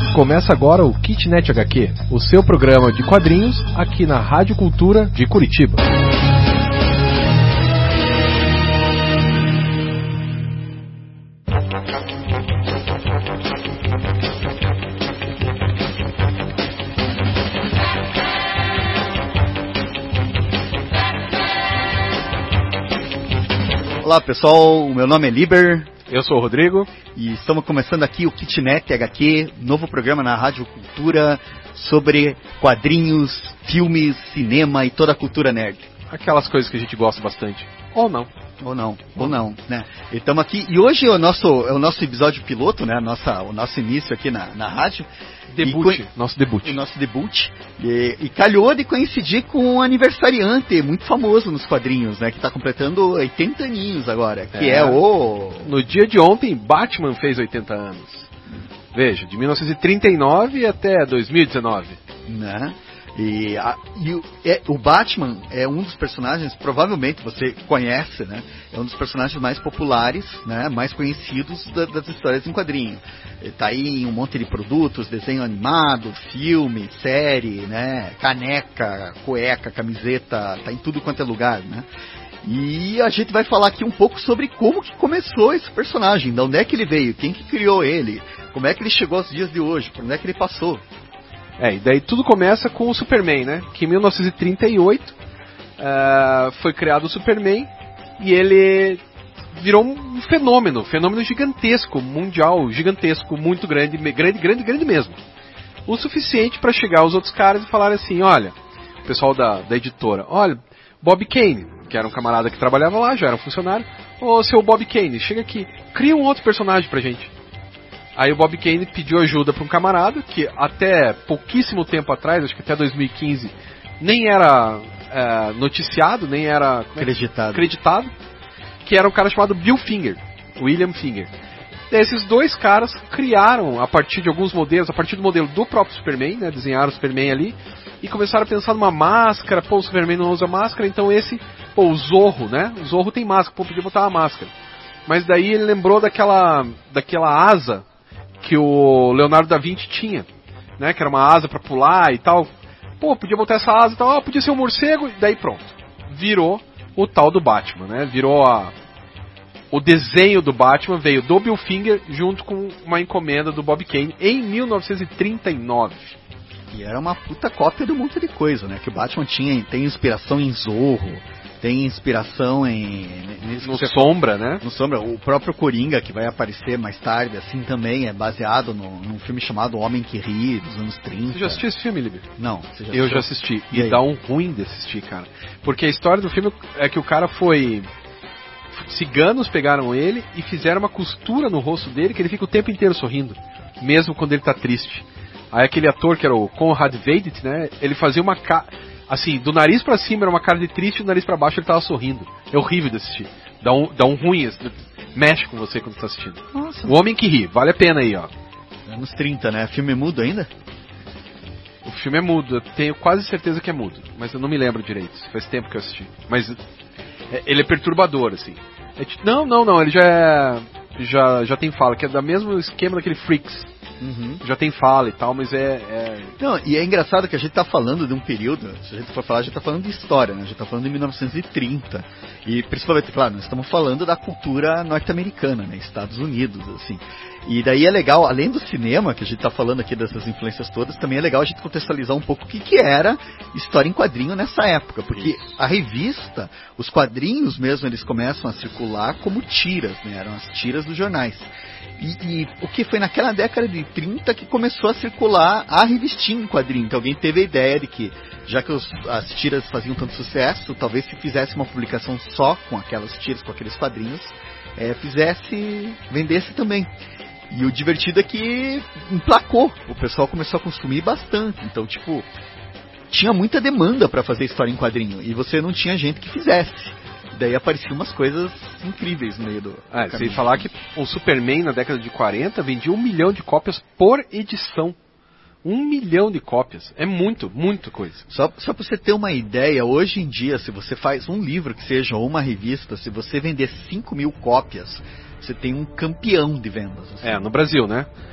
Começa agora o Kitnet HQ, o seu programa de quadrinhos aqui na Rádio Cultura de Curitiba. Olá pessoal, o meu nome é Liber. Eu sou o Rodrigo. E estamos começando aqui o Kitnet HQ, novo programa na Rádio Cultura sobre quadrinhos, filmes, cinema e toda a cultura nerd. Aquelas coisas que a gente gosta bastante. Ou não, né? E estamos aqui, e hoje é o nosso episódio piloto, né? O nosso início aqui na rádio. Nosso debut. O nosso debut. E calhou de coincidir com um aniversariante muito famoso nos quadrinhos, né? Que está completando 80 aninhos agora. Que é o... No dia de ontem, Batman fez 80 anos. Veja, de 1939 até 2019. Né? O Batman é um dos personagens, provavelmente você conhece, né? É um dos personagens mais populares, né? Mais conhecidos das histórias em quadrinho. Ele tá aí em um monte de produtos, desenho animado, filme, série, né? Caneca, cueca, camiseta, tá em tudo quanto é lugar, né? E a gente vai falar aqui um pouco sobre como que começou esse personagem, de onde é que ele veio, quem que criou ele, como é que ele chegou aos dias de hoje, por onde é que ele passou. E daí tudo começa com o Superman, né? Que em 1938 foi criado o Superman e ele virou um fenômeno gigantesco, mundial, gigantesco, muito grande mesmo. O suficiente para chegar aos outros caras e falar assim, olha, o pessoal da editora, olha, Bob Kane, que era um camarada que trabalhava lá, já era um funcionário, ô seu Bob Kane, chega aqui, cria um outro personagem pra gente. Aí o Bob Kane pediu ajuda para um camarada que até pouquíssimo tempo atrás, acho que até 2015, nem era noticiado, nem era acreditado, que era um cara chamado Bill Finger, William Finger. E esses dois caras criaram, a partir de alguns modelos, a partir do modelo do próprio Superman, né, desenharam o Superman ali, e começaram a pensar numa máscara, o Superman não usa máscara, então o Zorro, né, o Zorro tem máscara, podia botar uma máscara. Mas daí ele lembrou daquela asa que o Leonardo da Vinci tinha, né, que era uma asa pra pular e tal. Podia botar essa asa e tal, podia ser um morcego, e daí pronto. Virou o tal do Batman, né, virou o desenho do Batman, veio do Bill Finger junto com uma encomenda do Bob Kane em 1939. E era uma puta cópia de um monte de coisa, né, que o Batman tem inspiração em Zorro, tem inspiração no Sombra, né? No Sombra. O próprio Coringa, que vai aparecer mais tarde, assim, também é baseado num filme chamado O Homem que Ri, dos anos 30. Você já assistiu esse filme, Liber? Não. Eu já assisti. E dá um ruim de assistir, cara. Porque a história do filme é que o cara foi... Ciganos pegaram ele e fizeram uma costura no rosto dele que ele fica o tempo inteiro sorrindo. Mesmo quando ele tá triste. Aí aquele ator que era o Conrad Veidt, né? Ele fazia uma cara... Assim, do nariz pra cima era uma cara de triste e do nariz pra baixo ele tava sorrindo. É horrível de assistir. Dá um ruim, mexe com você quando tá assistindo. Nossa. O Homem que Ri, vale a pena aí, ó. Anos 30, né? Filme mudo ainda? O filme é mudo, eu tenho quase certeza que é mudo. Mas eu não me lembro direito, faz tempo que eu assisti. Mas ele é perturbador, assim. Não, ele já tem fala, que é do mesmo esquema daquele Freaks. Uhum. Já tem fala e tal, mas Não, e é engraçado que a gente tá falando de um período, se a gente for falar, a gente tá falando de história, né? A gente tá falando de 1930. E principalmente, claro, nós estamos falando da cultura norte-americana, né? Estados Unidos, assim. E daí é legal, além do cinema, que a gente tá falando aqui dessas influências todas, também é legal a gente contextualizar um pouco o que era história em quadrinho nessa época. Porque a revista, os quadrinhos mesmo, eles começam a circular como tiras, né? Eram as tiras dos jornais. E o que foi naquela década de 30 que começou a circular a revistinha em quadrinho. Então alguém teve a ideia de que, já que as tiras faziam tanto sucesso, talvez se fizesse uma publicação só com aquelas tiras, com aqueles quadrinhos, vendesse também. E o divertido é que emplacou, o pessoal começou a consumir bastante. Então, tinha muita demanda para fazer história em quadrinho, e você não tinha gente que fizesse. Daí apareciam umas coisas incríveis no meio do caminho. Sem falar que o Superman na década de 40 vendia 1 milhão de cópias por edição. 1 milhão de cópias. É muito coisa. Só para você ter uma ideia, hoje em dia, se você faz um livro que seja ou uma revista, se você vender 5 mil cópias, você tem um campeão de vendas. Assim. No Brasil, né?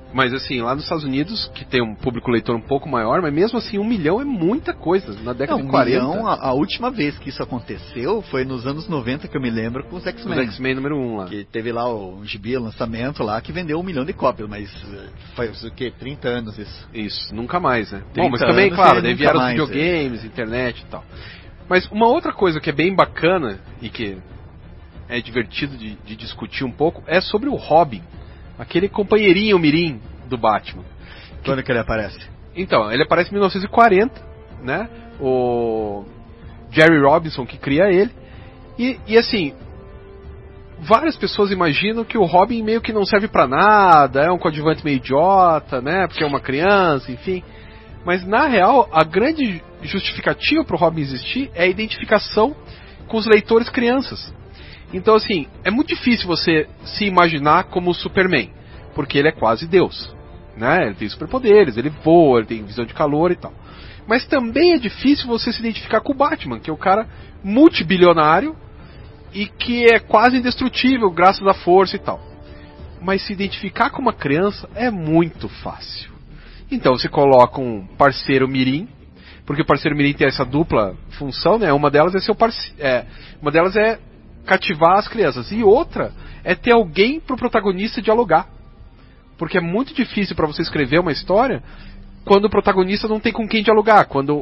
Mas assim, lá nos Estados Unidos, que tem um público leitor um pouco maior, mas mesmo assim 1 milhão é muita coisa. Na década de 40... milhão, a última vez que isso aconteceu foi nos anos 90, que eu me lembro, com os X-Men. Os X-Men número 1 lá. Que teve lá o gibi, o lançamento lá, que vendeu 1 milhão de cópias, mas faz o quê? 30 anos isso. Isso, nunca mais, né? Bom, mas também, claro, daí vieram os videogames, internet e tal. Mas uma outra coisa que é bem bacana e que é divertido de discutir um pouco é sobre o Robin. Aquele companheirinho mirim do Batman. Quando que ele aparece? Então, ele aparece em 1940, né? O Jerry Robinson que cria ele. E assim, várias pessoas imaginam que o Robin meio que não serve pra nada, é um coadjuvante meio idiota, né? Porque é uma criança, enfim. Mas na real, a grande justificativa pro Robin existir é a identificação com os leitores crianças. Então, assim, é muito difícil você se imaginar como o Superman, porque ele é quase Deus, né? Ele tem superpoderes, ele voa, ele tem visão de calor e tal. Mas também é difícil você se identificar com o Batman, que é o cara multibilionário e que é quase indestrutível graças à força e tal. Mas se identificar com uma criança é muito fácil. Então você coloca um parceiro mirim, porque o parceiro mirim tem essa dupla função, né? Uma delas é seu parceiro, uma delas é cativar as crianças, e outra é ter alguém pro protagonista dialogar, porque é muito difícil para você escrever uma história quando o protagonista não tem com quem dialogar, quando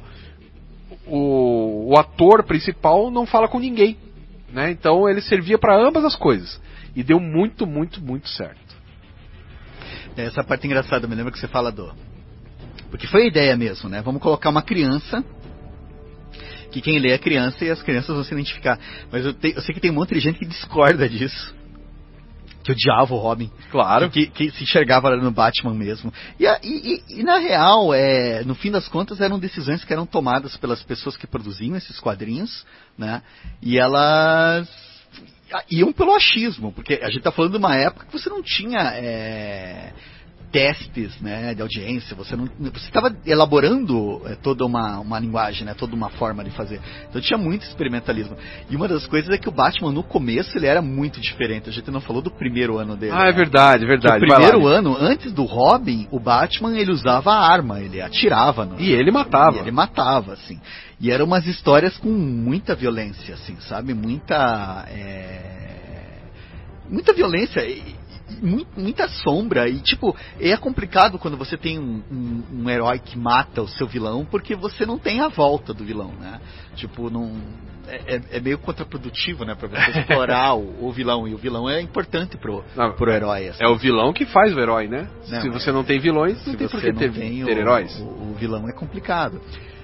o ator principal não fala com ninguém, né? Então ele servia para ambas as coisas e deu muito, muito, muito certo. Essa parte engraçada, me lembra que você fala porque foi a ideia mesmo, né? Vamos colocar uma criança, que quem lê é criança e as crianças vão se identificar. Mas eu sei que tem um monte de gente que discorda disso. Que odiava o Robin. Claro. Que se enxergava no Batman mesmo. E na real, no fim das contas, eram decisões que eram tomadas pelas pessoas que produziam esses quadrinhos, né? E elas iam pelo achismo. Porque a gente está falando de uma época que você não tinha testes, né, de audiência, você estava elaborando toda uma linguagem, né, toda uma forma de fazer. Então tinha muito experimentalismo. E uma das coisas é que o Batman no começo ele era muito diferente. A gente não falou do primeiro ano dele. Ah, né? É verdade, é verdade. Que o primeiro ano, antes do Robin, o Batman ele usava a arma, ele atirava. E ele matava. E ele matava, assim. E eram umas histórias com muita violência, assim, sabe? Muita violência. Muita sombra e tipo, é complicado quando você tem um herói que mata o seu vilão, porque você não tem a volta do vilão, né? Tipo, não é meio contraprodutivo, né, pra você explorar o vilão, e o vilão é importante pro herói, assim. É o vilão que faz o herói, né? Não, se você não tem vilões, não tem por que ter heróis. O vilão é complicado.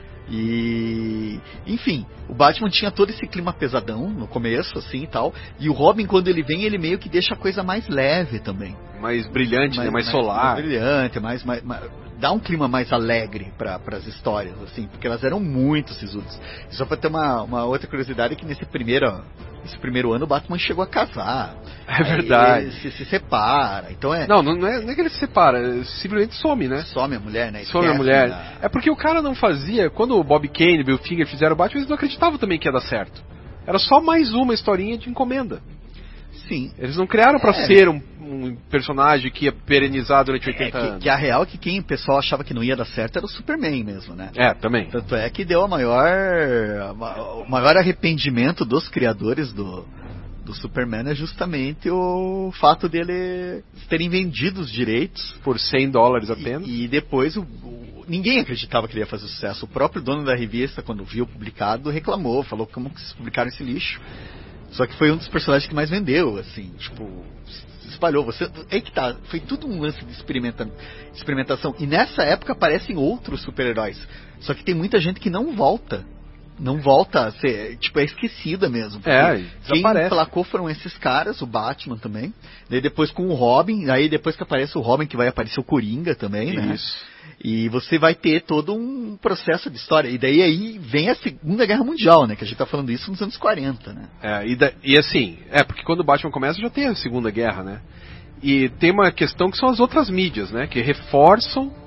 E enfim, o Batman tinha todo esse clima pesadão no começo, assim e tal. E o Robin, quando ele vem, ele meio que deixa a coisa mais leve também, mais brilhante, né? Mais solar, mais brilhante, mais dá um clima mais alegre para as histórias, assim, porque elas eram muito sisudas. E só para ter uma outra curiosidade, que nesse primeiro ano o Batman chegou a casar. É verdade. Ele se separa. Então Não é que ele se separa, simplesmente some, né? Some a mulher, né? Some a mulher. É porque o cara não fazia. Quando o Bob Kane e o Bill Finger fizeram o Batman, eles não acreditavam também que ia dar certo. Era só mais uma historinha de encomenda. Sim. Eles não criaram pra ser um personagem que ia perenizar durante 80 anos. Que a real é que quem o pessoal achava que não ia dar certo era o Superman mesmo, né? Também. Tanto é que deu o maior arrependimento dos criadores do Superman é justamente o fato dele terem vendido os direitos por $100 apenas. E depois ninguém acreditava que ele ia fazer sucesso. O próprio dono da revista, quando viu publicado, reclamou, falou como que se publicaram esse lixo. Só que foi um dos personagens que mais vendeu, assim, tipo, se espalhou. É que tá, foi tudo um lance de experimentação. E nessa época aparecem outros super-heróis. Só que tem muita gente que não volta a ser, tipo, é esquecida mesmo. Quem placou foram esses caras, o Batman também. Daí depois com o Robin, aí depois que aparece o Robin, que vai aparecer o Coringa também, né? Isso. E você vai ter todo um processo de história. E daí aí vem a Segunda Guerra Mundial, né? Que a gente tá falando isso nos anos 40, né? E assim, porque quando o Batman começa já tem a Segunda Guerra, né? E tem uma questão que são as outras mídias, né? Que reforçam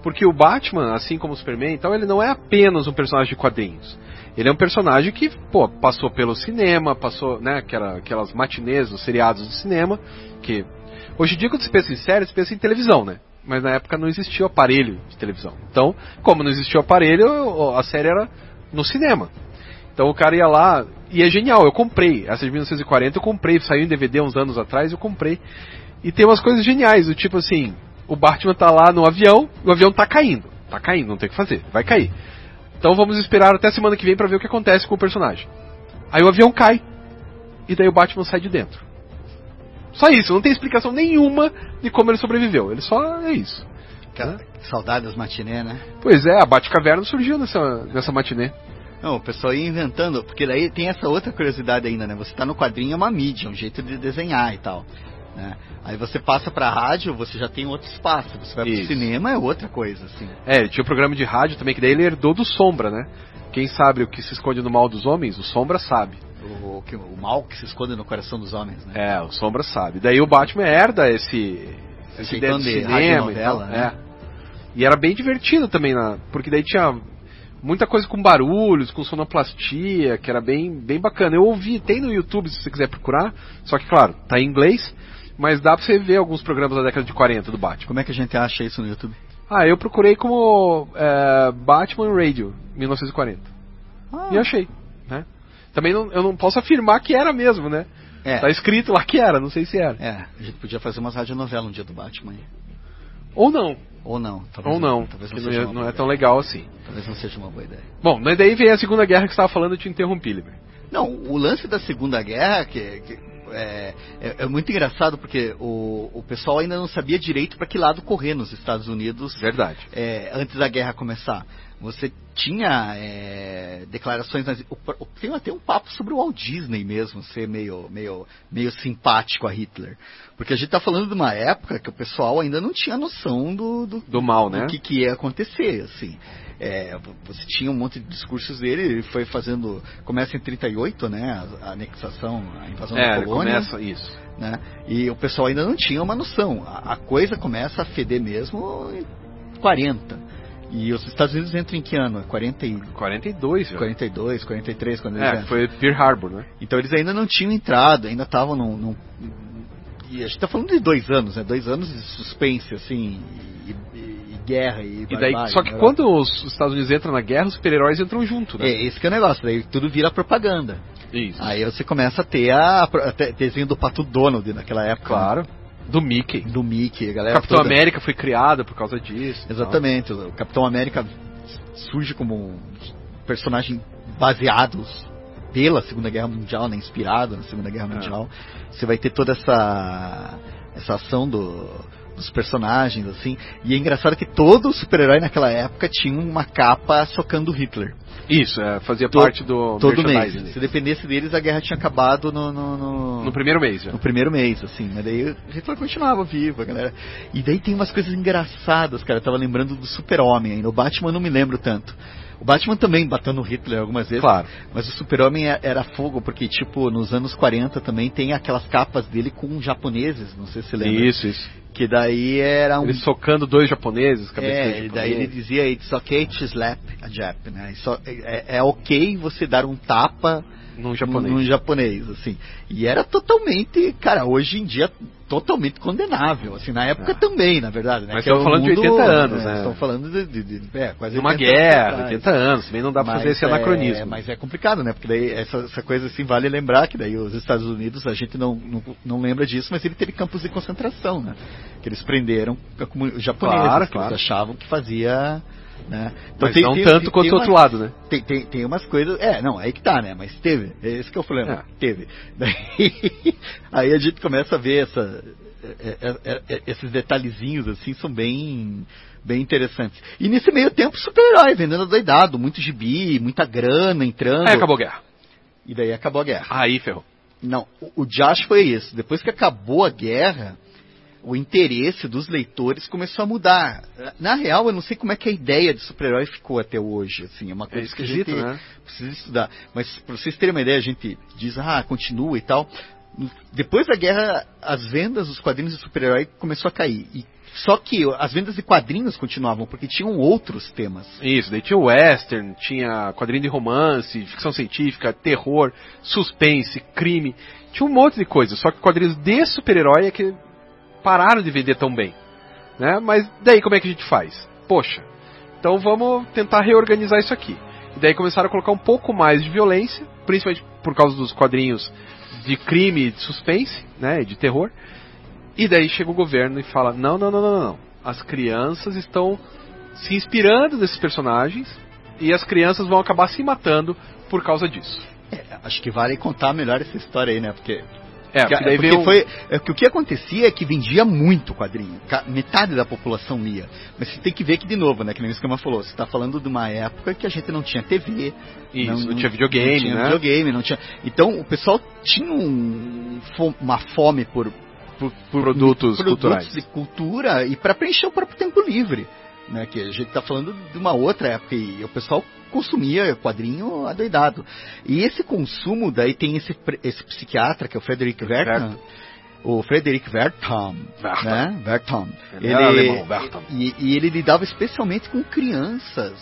Porque o Batman, assim como o Superman, então ele não é apenas um personagem de quadrinhos. Ele é um personagem que, pô, passou pelo cinema, passou, né, aquelas matinês, os seriados do cinema, que hoje em dia quando se pensa em série, se pensa em televisão, né? Mas na época não existia o aparelho de televisão. Então, como não existia o aparelho, a série era no cinema. Então o cara ia lá, e é genial, eu comprei, essa de 1940 eu comprei, saiu em DVD uns anos atrás, eu comprei. E tem umas coisas geniais, do tipo assim, o Batman tá lá no avião, o avião tá caindo, não tem o que fazer, vai cair. Então vamos esperar até semana que vem pra ver o que acontece com o personagem. Aí o avião cai, e daí o Batman sai de dentro. Só isso, não tem explicação nenhuma de como ele sobreviveu, ele só é isso. Cara, saudade das matinê, né? Pois é, a Batcaverna surgiu nessa matinê. Não, o pessoal ia inventando, porque daí tem essa outra curiosidade ainda, né? Você tá no quadrinho, é uma mídia, um jeito de desenhar e tal, né? Aí você passa pra rádio, você já tem outro espaço, você vai pro cinema, é outra coisa, assim. É, tinha um programa de rádio também, que daí ele herdou do Sombra, né? Quem sabe o que se esconde no mal dos homens, o Sombra sabe. O mal que se esconde no coração dos homens, né? É, o Sombra sabe. Daí o Batman herda esse ideia de cinema e tal, né? E era bem divertido também, porque daí tinha muita coisa com barulhos, com sonoplastia, que era bem bacana. Eu ouvi, tem no YouTube se você quiser procurar, só que claro, tá em inglês, mas dá pra você ver alguns programas da década de 40 do Batman. Como é que a gente acha isso no YouTube? Eu procurei como Batman Radio 1940 e achei, né? Também eu não posso afirmar que era mesmo, né? Tá escrito lá que era, não sei se era. A gente podia fazer umas radionovelas um dia do Batman. Ou não. Talvez não é tão legal assim. Talvez não seja uma boa ideia. Bom, mas daí vem a Segunda Guerra que você estava falando, eu te interrompi, Liber. Não, o lance da Segunda Guerra é muito engraçado, porque o pessoal ainda não sabia direito para que lado correr nos Estados Unidos. Verdade. Antes da guerra começar. Você tinha declarações... Tem até um papo sobre o Walt Disney mesmo, ser meio simpático a Hitler. Porque a gente está falando de uma época que o pessoal ainda não tinha noção do mal, né? Do que ia acontecer, assim. Você tinha um monte de discursos dele, ele foi fazendo... Começa em 38, né? A anexação, a invasão da Polônia. Começa isso. Né? E o pessoal ainda não tinha uma noção. A coisa começa a feder mesmo em 40. E os Estados Unidos entram em que ano? 42 já. 42, 43, quando eles entram. Foi Pearl Harbor, né? Então eles ainda não tinham entrado, ainda estavam num... E a gente está falando de 2 anos, né? 2 anos de suspense, assim, e guerra e daí, só que quando os Estados Unidos entram na guerra, os super-heróis entram junto, né? Esse que é o negócio, daí tudo vira propaganda. Isso. Aí você começa a ter desenho do Pato Donald naquela época. Claro. Né? Do Mickey. A galera Capitão América foi criada por causa disso. Exatamente. O Capitão América surge como um personagem baseado pela Segunda Guerra Mundial, né? Inspirado na Segunda Guerra Mundial. Você vai ter toda essa ação dos personagens, assim. E é engraçado que todo super-herói naquela época tinha uma capa socando Hitler. Isso, fazia parte do todo mês. Se dependesse deles, a guerra tinha acabado no primeiro mês já. No primeiro mês, assim. Mas daí Hitler continuava vivo, a galera. E daí tem umas coisas engraçadas, cara. Eu tava lembrando do Super-Homem ainda. O Batman eu não me lembro tanto. O Batman também bateu no Hitler algumas vezes. Claro. Mas o Super-Homem era fogo, porque, tipo, nos anos 40 também tem aquelas capas dele com japoneses, não sei se você lembra. Isso. Que daí era Ele socando 2 japoneses, e daí ele dizia, it's okay to slap a Jap, né? É ok você dar um tapa num japonês, assim. E era totalmente, cara, hoje em dia, totalmente condenável, assim, na época também, na verdade, né? Mas estamos falando de 80 anos, né? Estamos falando de quase uma guerra, 80 anos, também não dá pra fazer esse anacronismo. Mas é complicado, né? Porque daí essa coisa, assim, vale lembrar que daí os Estados Unidos, a gente não lembra disso, mas ele teve campos de concentração, né? Que eles prenderam os japoneses, que eles achavam que fazia... Né? Então, mas não tanto quanto o outro lado, né? Tem umas coisas... não, aí que tá, né? Mas teve. Esse que é o problema. Teve. Aí a gente começa a ver esses detalhezinhos, assim, são bem interessantes. E nesse meio tempo, super-herói, vendendo doidado, muito gibi, muita grana entrando. Aí acabou a guerra. E daí acabou a guerra. Aí ferrou. Não, o Josh foi isso. Depois que acabou a guerra, o interesse dos leitores começou a mudar. Na real, eu não sei como é que a ideia de super-herói ficou até hoje. Assim, é uma coisa que a gente precisa estudar. Mas, para vocês terem uma ideia, a gente diz, continua e tal. depois da guerra, as vendas dos quadrinhos de super-herói começou a cair. Só que as vendas de quadrinhos continuavam, porque tinham outros temas. Isso, daí tinha o western, tinha quadrinho de romance, ficção científica, terror, suspense, crime. Tinha um monte de coisa, só que quadrinhos de super-herói é que pararam de vender tão bem. Né? Mas daí como é que a gente faz? Poxa, então vamos tentar reorganizar isso aqui. E daí começaram a colocar um pouco mais de violência, principalmente por causa dos quadrinhos de crime, de suspense, né, de terror. E daí chega o governo e fala, não. As crianças estão se inspirando nesses personagens e as crianças vão acabar se matando por causa disso. Acho que vale contar melhor essa história aí, né? Porque o que acontecia é que vendia muito quadrinho. Metade da população lia. Mas você tem que ver que, de novo, né? Que nem o Escama falou, você está falando de uma época que a gente não tinha TV. Isso, não tinha videogame, não tinha videogame, não tinha... Então, o pessoal tinha uma fome por produtos culturais. De cultura e para preencher o próprio tempo livre. Né? Que a gente está falando de uma outra época e o pessoal consumia quadrinho adoidado. E esse consumo, daí tem esse psiquiatra, que é o Frederick Wertham. O Frederick Wertham, né? Wertham. Ele alemão, Wertham. E ele lidava especialmente com crianças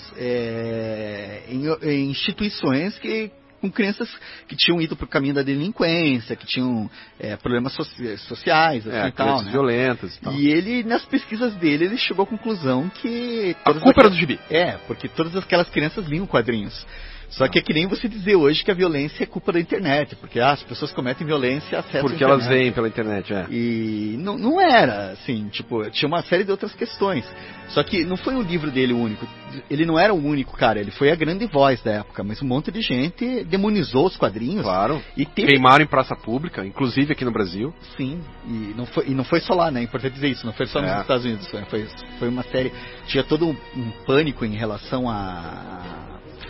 em instituições com crianças que tinham ido para o caminho da delinquência, que tinham problemas sociais, assim, e tal, né? violentas e tal. E ele, nas pesquisas dele, ele chegou à conclusão que... A culpa era do gibi. Porque todas aquelas crianças liam quadrinhos. Só que é que nem você dizer hoje que a violência é culpa da internet, porque as pessoas cometem violência e acessam porque elas veem pela internet, E não era, assim, tipo, tinha uma série de outras questões. Só que não foi o livro dele o único. Ele não era o único cara, ele foi a grande voz da época, mas um monte de gente demonizou os quadrinhos. Claro. E queimaram em praça pública, inclusive aqui no Brasil. Sim, e não foi só lá, né? É importante dizer isso, não foi só nos Estados Unidos. Foi uma série. Tinha todo um pânico em relação a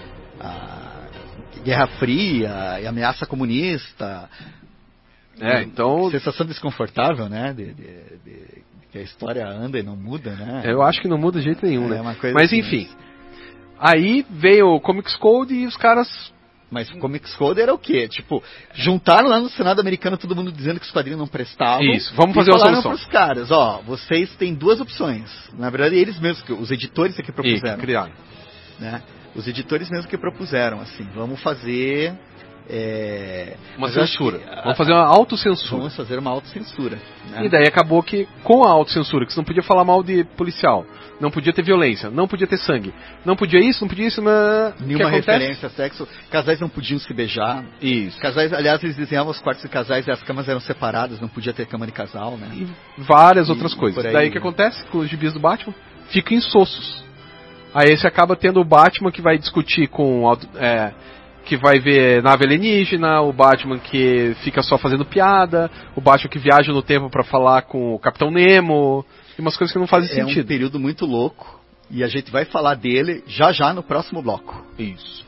Guerra Fria e ameaça comunista. Então... Sensação desconfortável, né? De que a história anda e não muda, né? Eu acho que não muda de jeito nenhum, né? Mas assim, enfim. Aí veio o Comics Code e os caras... Mas o Comics Code era o quê? Tipo, juntaram lá no Senado americano todo mundo dizendo que os quadrinhos não prestavam. Isso, vamos fazer uma solução. E falaram pros caras, vocês têm duas opções. Na verdade, eles mesmos, os editores que propuseram. Criaram. Né? Os editores mesmo que propuseram, assim, vamos fazer... uma censura. Vamos fazer uma autocensura. Vamos fazer uma autocensura. Né? E daí acabou que, com a autocensura, que você não podia falar mal de policial, não podia ter violência, não podia ter sangue, não podia isso, mas... Nenhuma referência a sexo. Casais não podiam se beijar. Isso. Casais, aliás, eles desenhavam os quartos de casais e as camas eram separadas, não podia ter cama de casal, né? E várias outras coisas. Aí, daí o que acontece com os gibis do Batman? Ficam insossos. Aí você acaba tendo o Batman que vai discutir com... que vai ver nave alienígena, o Batman que fica só fazendo piada, o Batman que viaja no tempo pra falar com o Capitão Nemo, e umas coisas que não fazem sentido. É um período muito louco, e a gente vai falar dele já no próximo bloco. Isso.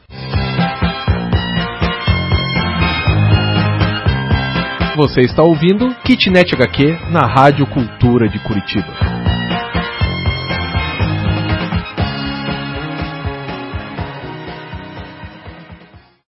Você está ouvindo Kitnet HQ na Rádio Cultura de Curitiba.